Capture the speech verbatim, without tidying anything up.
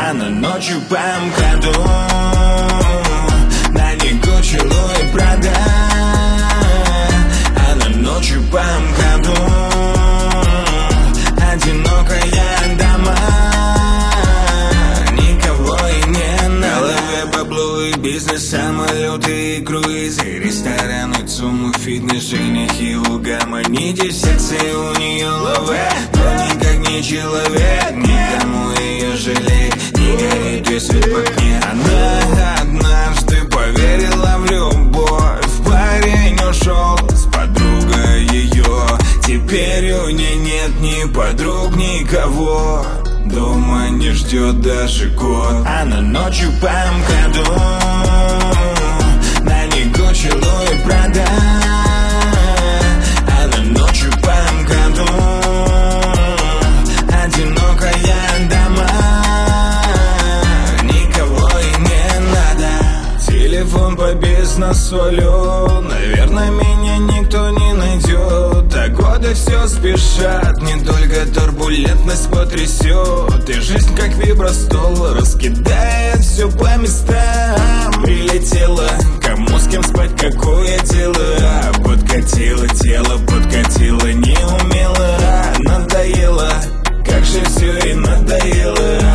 Она ночью по МКАДу, на ней Гуччи, Луи, Прада. Она ночью по МКАДу, одинокая дама, никого и не на голове бабло и бизнес, самолеты и круизы, рестораны, ЦУМы, фитнес, женихи, угомонитесь, секции у нее лове, но никак не человек, никому ее жалеть, не горит весь свет в окне. Она однажды поверила в любовь, парень ушел с подругой ее, теперь у нее нет ни подруг, никого, дома не ждет даже год. Она ночью по МКАДу, на ней Гуччи, Луи, Прада. Она ночью по МКАДу, одинокая дама, никого и не надо. Телефон по бизнес-солю, наверное, меня никто не найдет. А годы все спешат, не только турбулентность потрясет. И жизнь как вибростол раскидает все по местам. Прилетела, кому с кем спать, какое дело. Подкатило тело, подкатило, не умела. Надоело, как же все и надоело.